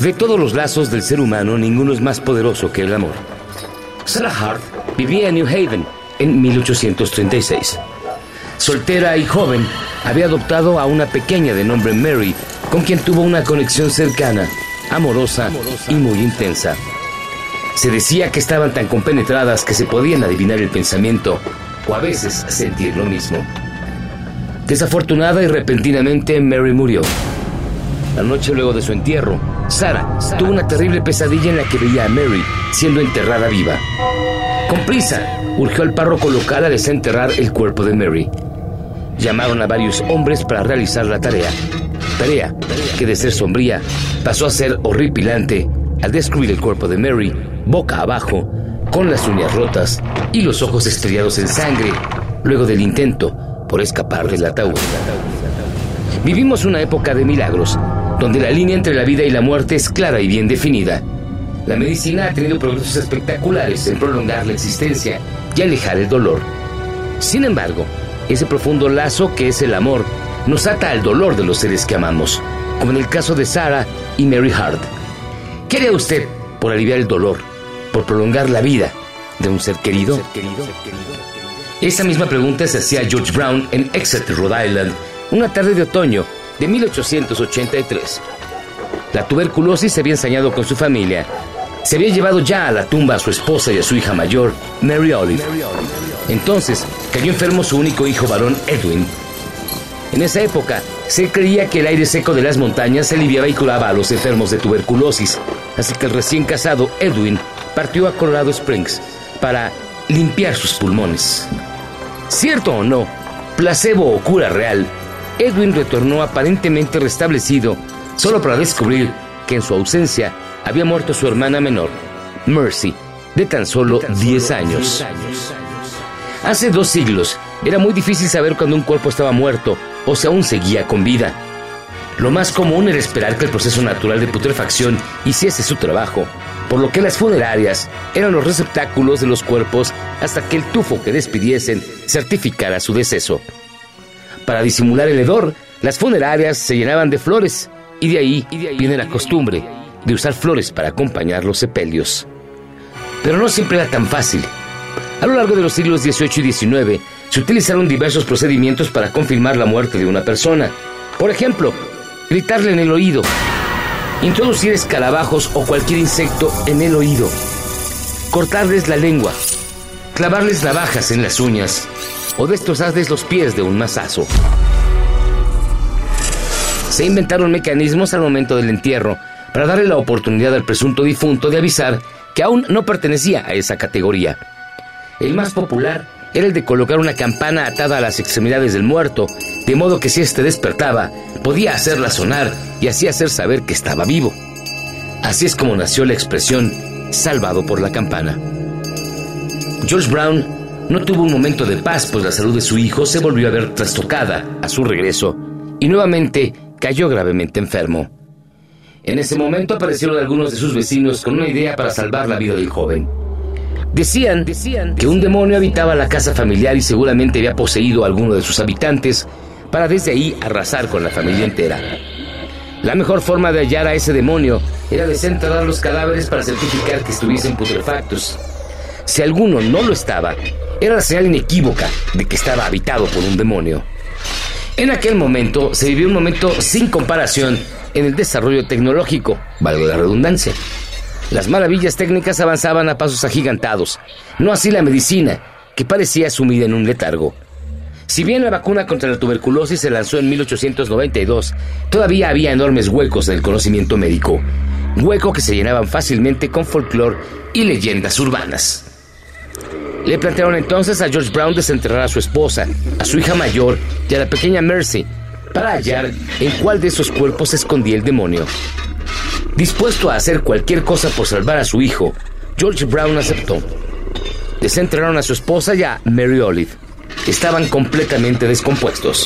De todos los lazos del ser humano, ninguno es más poderoso que el amor. Sarah Hart vivía en New Haven en 1836. Soltera y joven, había adoptado a una pequeña de nombre Mary, con quien tuvo una conexión cercana, amorosa y muy intensa. Se decía que estaban tan compenetradas que se podían adivinar el pensamiento o a veces sentir lo mismo. Desafortunada y repentinamente, Mary murió. La noche luego de su entierro, Sarah tuvo una terrible pesadilla en la que veía a Mary siendo enterrada viva. Con prisa, urgió al párroco local a desenterrar el cuerpo de Mary. Llamaron a varios hombres para realizar la tarea que de ser sombría pasó a ser horripilante al descubrir el cuerpo de Mary boca abajo, con las uñas rotas y los ojos estrellados en sangre, luego del intento por escapar del ataúd. Vivimos una época de milagros, donde la línea entre la vida y la muerte es clara y bien definida. La medicina ha tenido progresos espectaculares en prolongar la existencia y alejar el dolor. Sin embargo, ese profundo lazo que es el amor nos ata al dolor de los seres que amamos, como en el caso de Sarah y Mary Hart. ¿Qué haría usted por aliviar el dolor, por prolongar la vida de un ser querido? Esa misma pregunta se hacía George Brown en Exeter, Rhode Island, una tarde de otoño de 1883. La tuberculosis se había ensañado con su familia. Se había llevado ya a la tumba a su esposa y a su hija mayor, Mary Olive. Entonces cayó enfermo su único hijo varón, Edwin. En esa época se creía que el aire seco de las montañas aliviaba y curaba a los enfermos de tuberculosis, así que el recién casado Edwin partió a Colorado Springs para limpiar sus pulmones. Cierto o no, placebo o cura real, Edwin retornó aparentemente restablecido, solo para descubrir que en su ausencia había muerto su hermana menor, Mercy, de tan solo 10 años. Hace 2 siglos, era muy difícil saber cuando un cuerpo estaba muerto o si aún seguía con vida. Lo más común era esperar que el proceso natural de putrefacción hiciese su trabajo, por lo que las funerarias eran los receptáculos de los cuerpos hasta que el tufo que despidiesen certificara su deceso. Para disimular el hedor, las funerarias se llenaban de flores, y de ahí viene la costumbre de usar flores para acompañar los sepelios. Pero no siempre era tan fácil. A lo largo de los siglos XVIII y XIX, se utilizaron diversos procedimientos para confirmar la muerte de una persona. Por ejemplo, gritarle en el oído, introducir escarabajos o cualquier insecto en el oído, cortarles la lengua, clavarles navajas en las uñas o destrozarles los pies de un mazazo. Se inventaron mecanismos al momento del entierro para darle la oportunidad al presunto difunto de avisar que aún no pertenecía a esa categoría. El más popular era el de colocar una campana atada a las extremidades del muerto, de modo que si éste despertaba, podía hacerla sonar y así hacer saber que estaba vivo. Así es como nació la expresión "salvado por la campana". George Brown no tuvo un momento de paz, pues la salud de su hijo se volvió a ver trastocada a su regreso y nuevamente cayó gravemente enfermo. En ese momento aparecieron algunos de sus vecinos con una idea para salvar la vida del joven. Decían que un demonio habitaba la casa familiar y seguramente había poseído a alguno de sus habitantes para desde ahí arrasar con la familia entera. La mejor forma de hallar a ese demonio era desenterrar los cadáveres para certificar que estuviesen putrefactos. Si alguno no lo estaba, era la señal inequívoca de que estaba habitado por un demonio. En aquel momento se vivió un momento sin comparación en el desarrollo tecnológico, valga la redundancia. Las maravillas técnicas avanzaban a pasos agigantados, no así la medicina, que parecía sumida en un letargo. Si bien la vacuna contra la tuberculosis se lanzó en 1892, todavía había enormes huecos en el conocimiento médico, huecos que se llenaban fácilmente con folclore y leyendas urbanas. Le plantearon entonces a George Brown desenterrar a su esposa, a su hija mayor y a la pequeña Mercy, para hallar en cuál de esos cuerpos se escondía el demonio. Dispuesto a hacer cualquier cosa por salvar a su hijo, George Brown aceptó. Desenterraron a su esposa y a Mary Olive. Estaban completamente descompuestos.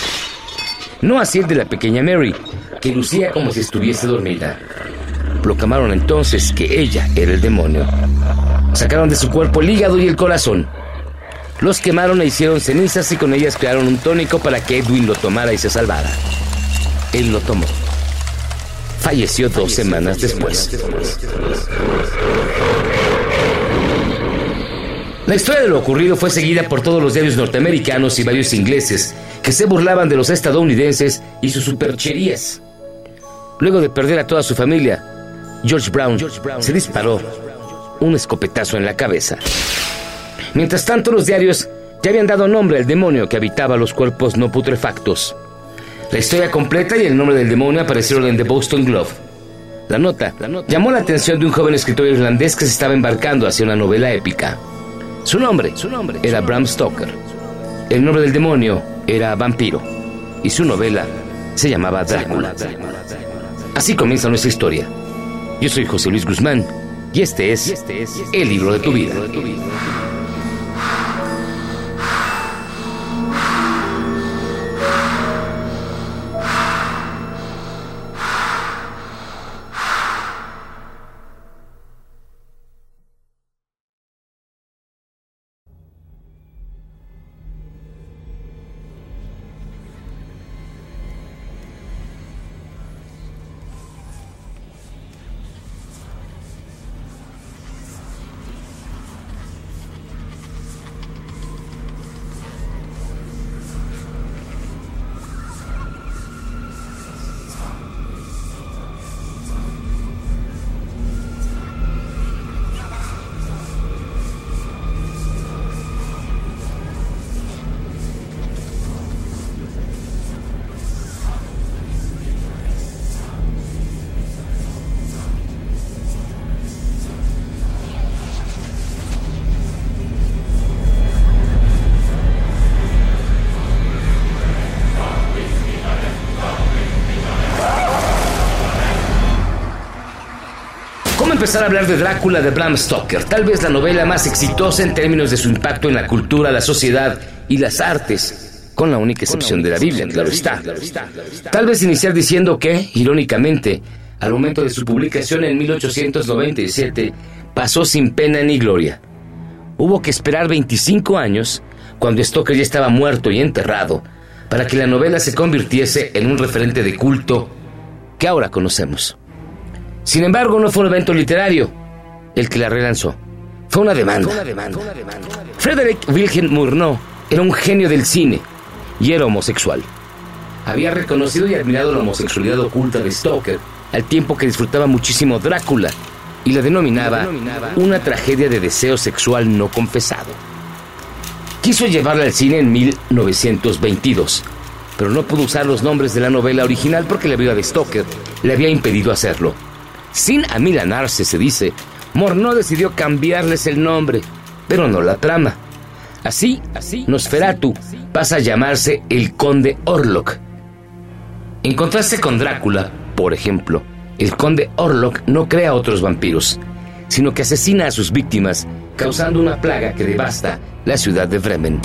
No así el de la pequeña Mary, que lucía como si estuviese dormida. Proclamaron entonces que ella era el demonio. Sacaron de su cuerpo el hígado y el corazón. Los quemaron e hicieron cenizas y con ellas crearon un tónico para que Edwin lo tomara y se salvara. Él lo tomó. falleció 2 semanas después. La historia de lo ocurrido fue seguida por todos los diarios norteamericanos y varios ingleses que se burlaban de los estadounidenses y sus supercherías. Luego de perder a toda su familia, George Brown se disparó un escopetazo en la cabeza. Mientras tanto, los diarios ya habían dado nombre al demonio que habitaba los cuerpos no putrefactos. La historia completa y el nombre del demonio aparecieron en The Boston Globe. La nota llamó la atención de un joven escritor irlandés que se estaba embarcando hacia una novela épica. Su nombre era Bram Stoker. El nombre del demonio era Vampiro. Y su novela se llamaba Drácula. Así comienza nuestra historia. Yo soy José Luis Guzmán y este es El Libro de tu Vida. Empezar a hablar de Drácula de Bram Stoker, tal vez la novela más exitosa en términos de su impacto en la cultura, la sociedad y las artes, con la única excepción de la Biblia, claro está. Tal vez iniciar diciendo que, irónicamente, al momento de su publicación en 1897, pasó sin pena ni gloria. Hubo que esperar 25 años, cuando Stoker ya estaba muerto y enterrado, para que la novela se convirtiese en un referente de culto que ahora conocemos. Sin embargo, no fue un evento literario el que la relanzó. Fue una demanda. Frederick Wilhelm Murnau era un genio del cine y era homosexual. Había reconocido y admirado la homosexualidad oculta de Stoker, al tiempo que disfrutaba muchísimo Drácula y la denominaba una tragedia de deseo sexual no confesado. Quiso llevarla al cine en 1922, pero no pudo usar los nombres de la novela original porque la viuda de Stoker le había impedido hacerlo. Sin amilanarse, se dice, Murnau decidió cambiarles el nombre, pero no la trama. Así, Nosferatu pasa a llamarse el Conde Orlok. En contraste con Drácula, por ejemplo, el Conde Orlok no crea otros vampiros, sino que asesina a sus víctimas, causando una plaga que devasta la ciudad de Bremen.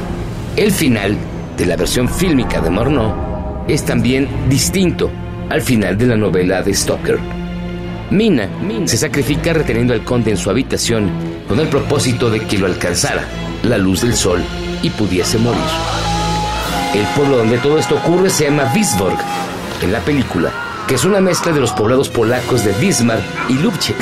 El final de la versión fílmica de Murnau es también distinto al final de la novela de Stoker. Mina se sacrifica reteniendo al conde en su habitación con el propósito de que lo alcanzara la luz del sol y pudiese morir. El pueblo donde todo esto ocurre se llama Wisborg en la película, que es una mezcla de los poblados polacos de Wismar y Lubczek.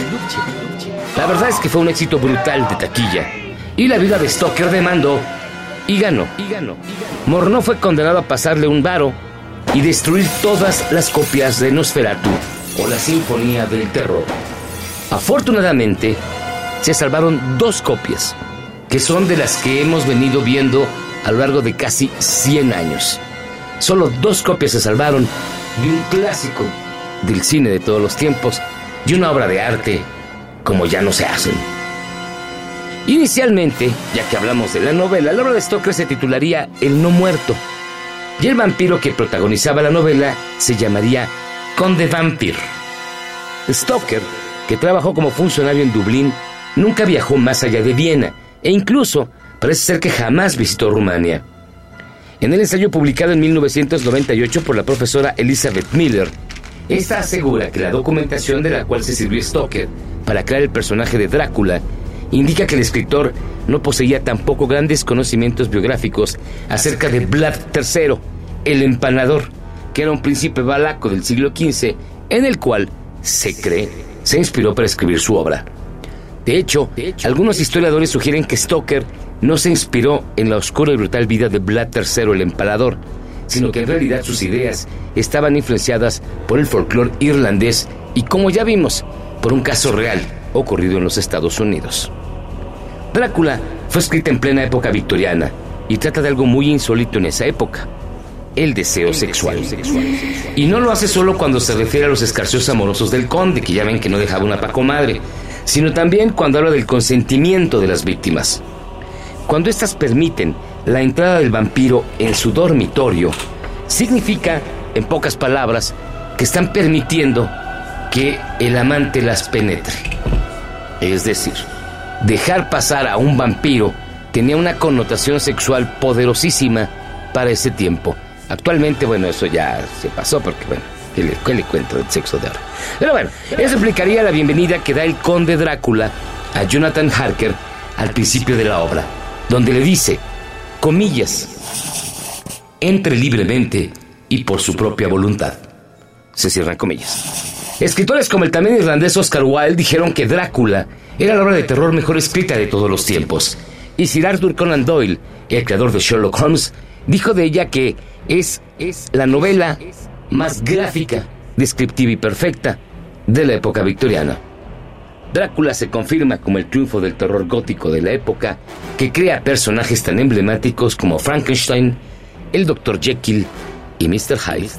La verdad es que fue un éxito brutal de taquilla y la viuda de Stoker demandó y ganó. Murnau fue condenado a pasarle un varo y destruir todas las copias de Nosferatu o la Sinfonía del Terror. Afortunadamente, se salvaron 2 copias, que son de las que hemos venido viendo a lo largo de casi 100 años. Solo 2 copias se salvaron de un clásico del cine de todos los tiempos y una obra de arte como ya no se hacen. Inicialmente, ya que hablamos de la novela, la obra de Stoker se titularía El no muerto, y el vampiro que protagonizaba la novela se llamaría Conde Vampir. Stoker, que trabajó como funcionario en Dublín, nunca viajó más allá de Viena e incluso parece ser que jamás visitó Rumania. En el ensayo publicado en 1998 por la profesora Elizabeth Miller, esta asegura que la documentación de la cual se sirvió Stoker para crear el personaje de Drácula indica que el escritor no poseía tampoco grandes conocimientos biográficos acerca de Vlad III, el Empanador, que era un príncipe valaco del siglo XV en el cual, se cree, se inspiró para escribir su obra. De hecho, algunos historiadores sugieren que Stoker no se inspiró en la oscura y brutal vida de Vlad III el Empalador, sino que en realidad sus ideas estaban influenciadas por el folclore irlandés y, como ya vimos, por un caso real ocurrido en los Estados Unidos. Drácula fue escrita en plena época victoriana y trata de algo muy insólito en esa época: el deseo sexual. Y no lo hace solo cuando se refiere a los escarceos amorosos del conde, que ya ven que no dejaba una pa' comadre, sino también cuando habla del consentimiento de las víctimas. Cuando éstas permiten la entrada del vampiro en su dormitorio, significa, en pocas palabras, que están permitiendo que el amante las penetre. Es decir, dejar pasar a un vampiro tenía una connotación sexual poderosísima para ese tiempo. Actualmente, bueno, eso ya se pasó porque, bueno, ¿qué le cuento del sexo de ahora? Pero bueno, eso explicaría la bienvenida que da el conde Drácula a Jonathan Harker al principio de la obra, donde le dice, comillas, entre libremente y por su propia voluntad. Se cierran comillas. Escritores como el también irlandés Oscar Wilde dijeron que Drácula era la obra de terror mejor escrita de todos los tiempos. Y Sir Arthur Conan Doyle, el creador de Sherlock Holmes, dijo de ella que es la novela más gráfica, descriptiva y perfecta de la época victoriana. Drácula se confirma como el triunfo del terror gótico de la época, que crea personajes tan emblemáticos como Frankenstein, el Dr. Jekyll y Mr. Hyde.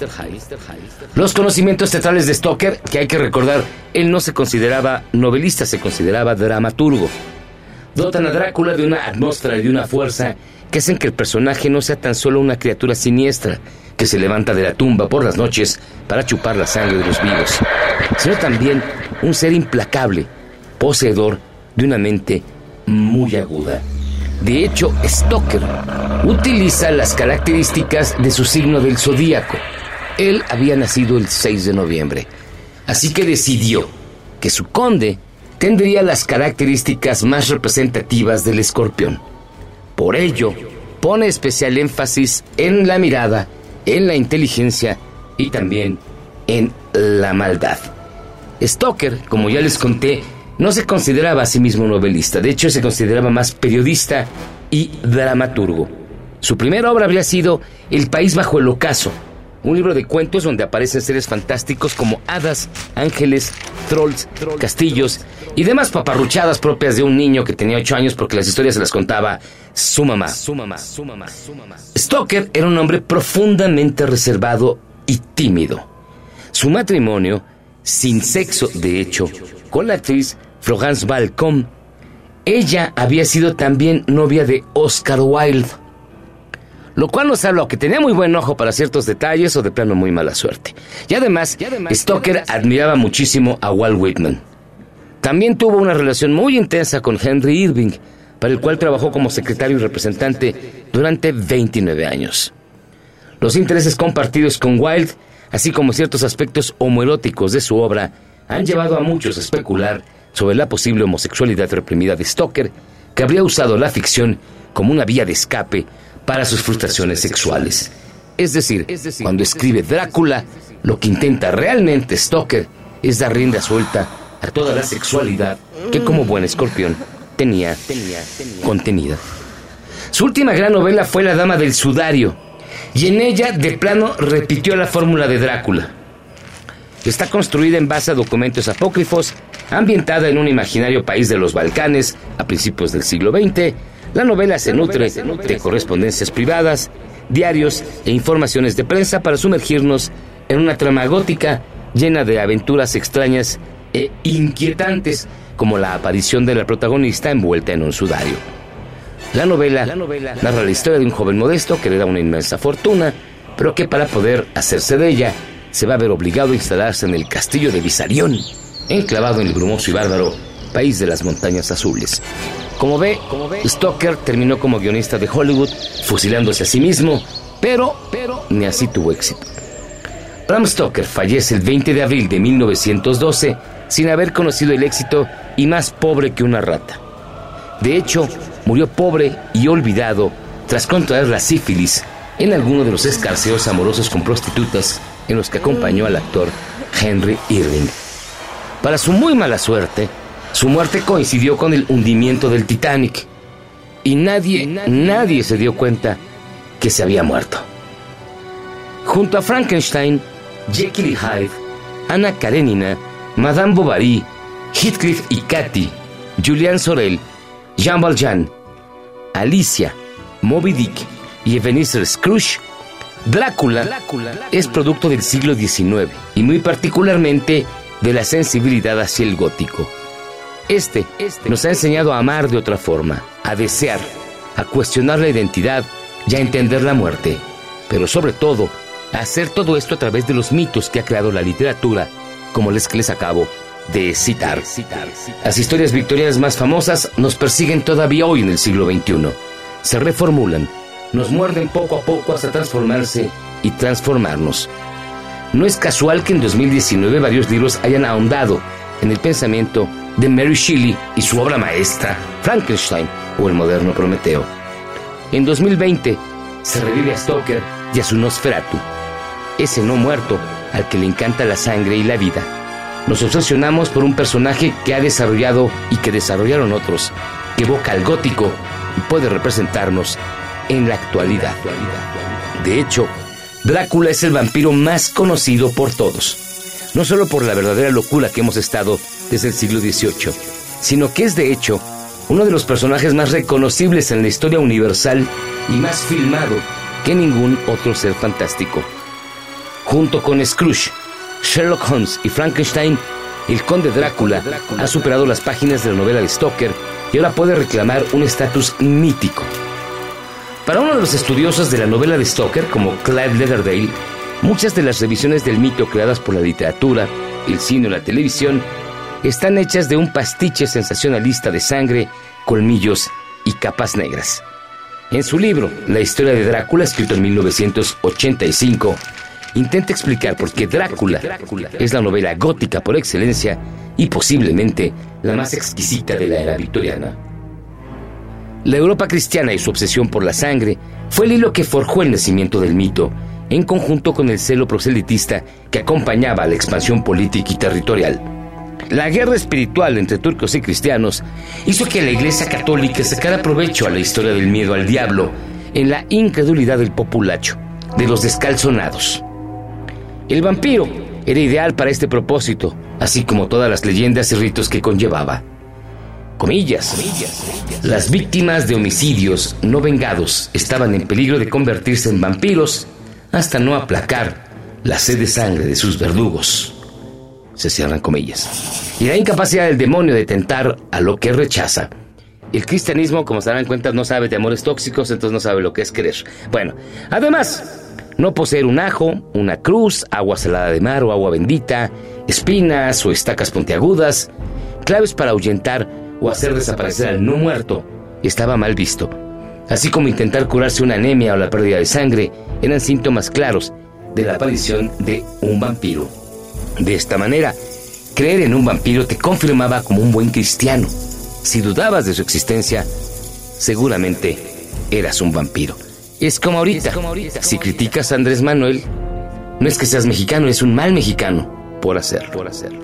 Los conocimientos teatrales de Stoker, que hay que recordar, él no se consideraba novelista, se consideraba dramaturgo, dotan a Drácula de una atmósfera y de una fuerza que hacen que el personaje no sea tan solo una criatura siniestra que se levanta de la tumba por las noches para chupar la sangre de los vivos, sino también un ser implacable, poseedor de una mente muy aguda. De hecho, Stoker utiliza las características de su signo del zodíaco. Él había nacido el 6 de noviembre, así que decidió que su conde tendría las características más representativas del escorpión. Por ello, pone especial énfasis en la mirada, en la inteligencia y también en la maldad. Stoker, como ya les conté, no se consideraba a sí mismo novelista. De hecho, se consideraba más periodista y dramaturgo. Su primera obra habría sido El país bajo el ocaso, un libro de cuentos donde aparecen seres fantásticos como hadas, ángeles, trolls, castillos y demás paparruchadas propias de un niño que tenía 8 años porque las historias se las contaba su mamá. Stoker era un hombre profundamente reservado y tímido. Su matrimonio, sin sexo de hecho, con la actriz Florence Balcom, ella había sido también novia de Oscar Wilde, lo cual nos habla o que tenía muy buen ojo para ciertos detalles o de plano muy mala suerte. Y además, Stoker admiraba muchísimo a Walt Whitman. También tuvo una relación muy intensa con Henry Irving, para el cual trabajó como secretario y representante durante 29 años. Los intereses compartidos con Wilde, así como ciertos aspectos homoeróticos de su obra, han llevado a muchos a especular sobre la posible homosexualidad reprimida de Stoker, que habría usado la ficción como una vía de escape para sus frustraciones sexuales. Es decir, cuando escribe Drácula, lo que intenta realmente Stoker es dar rienda suelta a toda la sexualidad que, como buen escorpión, tenía contenida. Su última gran novela fue La Dama del Sudario, y en ella de plano repitió la fórmula de Drácula. Está construida en base a documentos apócrifos, ambientada en un imaginario país de los Balcanes a principios del siglo XX. La novela se nutre de correspondencias privadas, diarios e informaciones de prensa para sumergirnos en una trama gótica llena de aventuras extrañas e inquietantes, como la aparición de la protagonista envuelta en un sudario. La novela narra la historia de un joven modesto que le da una inmensa fortuna, pero que para poder hacerse de ella se va a ver obligado a instalarse en el castillo de Visarion, enclavado en el brumoso y bárbaro país de las montañas azules. Como ve, Stoker terminó como guionista de Hollywood, fusilándose a sí mismo, pero ni así tuvo éxito. Bram Stoker fallece el 20 de abril de 1912 sin haber conocido el éxito y más pobre que una rata. De hecho, murió pobre y olvidado tras contraer la sífilis en alguno de los escarceos amorosos con prostitutas en los que acompañó al actor Henry Irving. Para su muy mala suerte, su muerte coincidió con el hundimiento del Titanic y nadie se dio cuenta que se había muerto. Junto a Frankenstein, Jekyll y Hyde, Anna Karenina, Madame Bovary, Heathcliff y Cathy, Julian Sorel, Jean Valjean, Alicia, Moby Dick y Ebenezer Scrooge, Drácula es producto del siglo XIX y muy particularmente de la sensibilidad hacia el gótico. Este nos ha enseñado a amar de otra forma, a desear, a cuestionar la identidad y a entender la muerte, pero sobre todo a hacer todo esto a través de los mitos que ha creado la literatura, como les acabo de citar. Las historias victorianas más famosas nos persiguen todavía hoy en el siglo XXI. Se reformulan, nos muerden poco a poco hasta transformarse y transformarnos. No es casual que en 2019 varios libros hayan ahondado en el pensamiento de Mary Shelley y su obra maestra, Frankenstein o el moderno Prometeo. En 2020 se revive a Stoker y a su Nosferatu, ese no muerto al que le encanta la sangre y la vida. Nos obsesionamos por un personaje que ha desarrollado y que desarrollaron otros, que evoca al gótico y puede representarnos en la actualidad. De hecho, Drácula es el vampiro más conocido por todos, no solo por la verdadera locura que hemos estado desde el siglo XVIII, sino que es de hecho uno de los personajes más reconocibles en la historia universal y más filmado que ningún otro ser fantástico. Junto con Scrooge, Sherlock Holmes y Frankenstein, el conde Drácula ha superado las páginas de la novela de Stoker y ahora puede reclamar un estatus mítico. Para uno de los estudiosos de la novela de Stoker, como Clive Leatherdale, muchas de las revisiones del mito creadas por la literatura, el cine o la televisión están hechas de un pastiche sensacionalista de sangre, colmillos y capas negras. En su libro, La historia de Drácula, escrito en 1985, intenta explicar por qué Drácula es la novela gótica por excelencia y posiblemente la más exquisita de la era victoriana. La Europa cristiana y su obsesión por la sangre fue el hilo que forjó el nacimiento del mito, en conjunto con el celo proselitista que acompañaba a la expansión política y territorial. La guerra espiritual entre turcos y cristianos hizo que la Iglesia Católica sacara provecho a la historia del miedo al diablo en la incredulidad del populacho, de los descalzonados. El vampiro era ideal para este propósito, así como todas las leyendas y ritos que conllevaba. Comillas. Las víctimas de homicidios no vengados estaban en peligro de convertirse en vampiros hasta no aplacar la sed de sangre de sus verdugos. Se cierran comillas. Y la incapacidad del demonio de tentar a lo que rechaza. El cristianismo, como se darán cuenta, no sabe de amores tóxicos, entonces no sabe lo que es querer. Bueno, además, no poseer un ajo, una cruz, agua salada de mar o agua bendita, espinas o estacas puntiagudas, claves para ahuyentar o hacer desaparecer al no muerto, estaba mal visto. Así como intentar curarse una anemia o la pérdida de sangre eran síntomas claros de la aparición de un vampiro. De esta manera, creer en un vampiro te confirmaba como un buen cristiano. Si dudabas de su existencia, seguramente eras un vampiro. Es como ahorita, si criticas a Andrés Manuel, no es que seas mexicano, es un mal mexicano por hacerlo.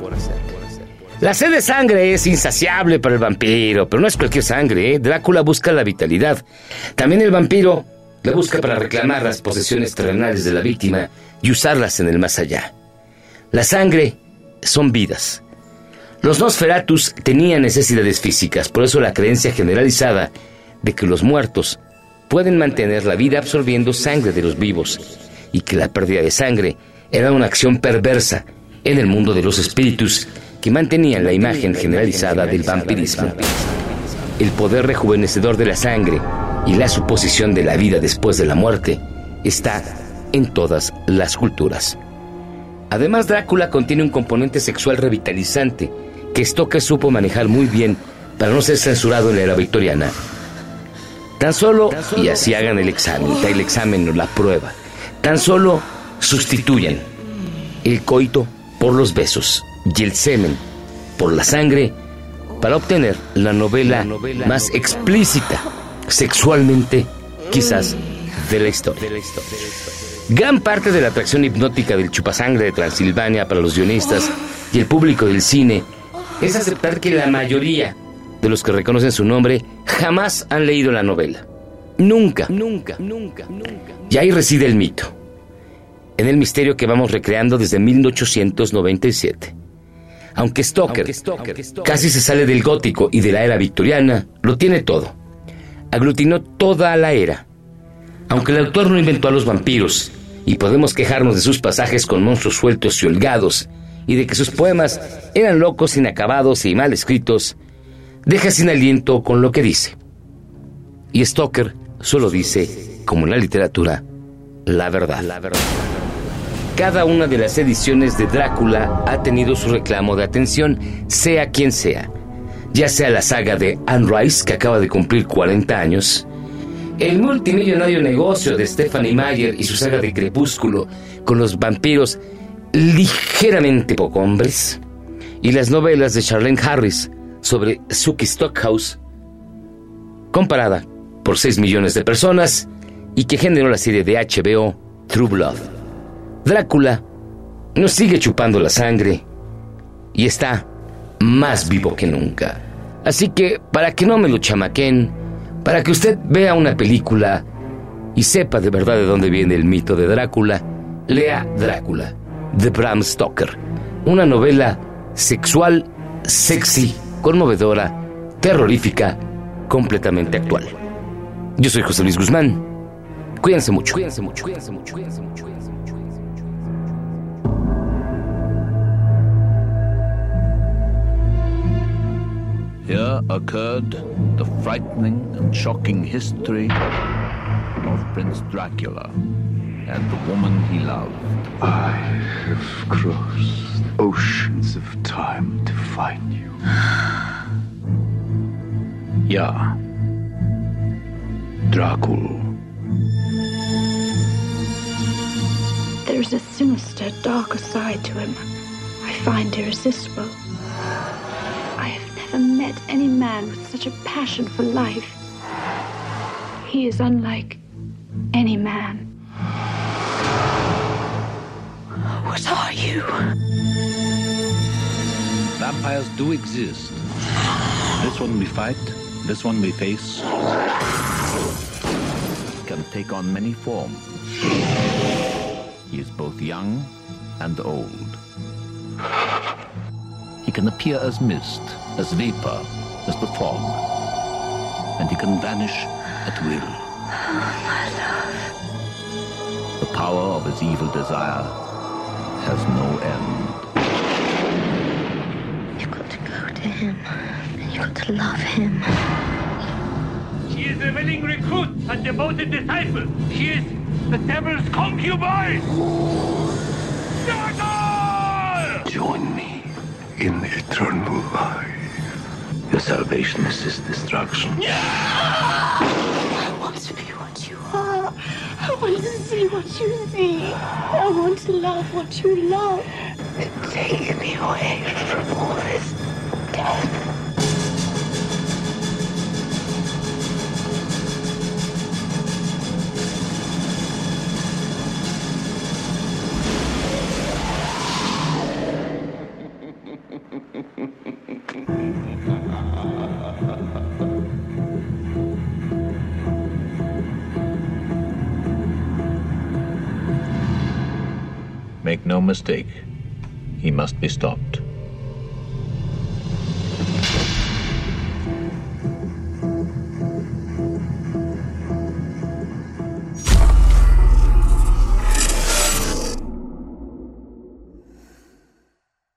La sed de sangre es insaciable para el vampiro, pero no es cualquier sangre, ¿eh? Drácula busca la vitalidad. También el vampiro la busca para reclamar las posesiones terrenales de la víctima y usarlas en el más allá. La sangre son vidas. Los Nosferatus tenían necesidades físicas, por eso la creencia generalizada de que los muertos pueden mantener la vida absorbiendo sangre de los vivos y que la pérdida de sangre era una acción perversa en el mundo de los espíritus que mantenían la imagen generalizada del vampirismo. El poder rejuvenecedor de la sangre y la suposición de la vida después de la muerte está en todas las culturas. Además, Drácula contiene un componente sexual revitalizante que Stoker supo manejar muy bien para no ser censurado en la era victoriana. Tan solo, y así hagan el examen o la prueba, tan solo sustituyan el coito por los besos y el semen por la sangre para obtener la novela más explícita sexualmente quizás de la historia. Gran parte de la atracción hipnótica del Chupasangre de Transilvania para los guionistas y el público del cine es aceptar que la mayoría de los que reconocen su nombre jamás han leído la novela. Nunca. Y ahí reside el mito, en el misterio que vamos recreando desde 1897. Aunque Stoker casi se sale del gótico y de la era victoriana, lo tiene todo. Aglutinó toda la era. Aunque el autor no inventó a los vampiros, y podemos quejarnos de sus pasajes con monstruos sueltos y holgados, y de que sus poemas eran locos, inacabados y mal escritos, deja sin aliento con lo que dice. Y Stoker solo dice, como en la literatura, la verdad. Cada una de las ediciones de Drácula ha tenido su reclamo de atención, sea quien sea. Ya sea la saga de Anne Rice, que acaba de cumplir 40 años, el multimillonario negocio de Stephenie Meyer y su saga de Crepúsculo con los vampiros ligeramente poco hombres, y las novelas de Charlene Harris sobre Sookie Stockhouse, comparada por 6 millones de personas, y que generó la serie de HBO True Blood. Drácula nos sigue chupando la sangre y está más vivo que nunca. Así que, para que no me lo chamaquen, para que usted vea una película y sepa de verdad de dónde viene el mito de Drácula, lea Drácula, de Bram Stoker. Una novela sexual, sexy, conmovedora, terrorífica, completamente actual. Yo soy José Luis Guzmán. Cuídense mucho. Here occurred the frightening and shocking history of Prince Dracula and the woman he loved. I have crossed oceans of time to find you. Ja, Dracula. There's a sinister, darker side to him I find irresistible. I have never met any man with such a passion for life. He is unlike any man. What are you? Vampires do exist. This one we fight, this one we face. Can take on many forms. He is both young and old. He can appear as mist, as vapor, as the fog. And he can vanish at will. My love. The power of his evil desire has no end. You've got to go to him, and you've got to love him. She is a willing recruit and devoted disciple. She is the devil's concubine. Join me in eternal life. Your salvation is his destruction. I want to be what you are. I want to see what you see. I want to love what you love. Take me away from all this death. Make no mistake, he must be stopped.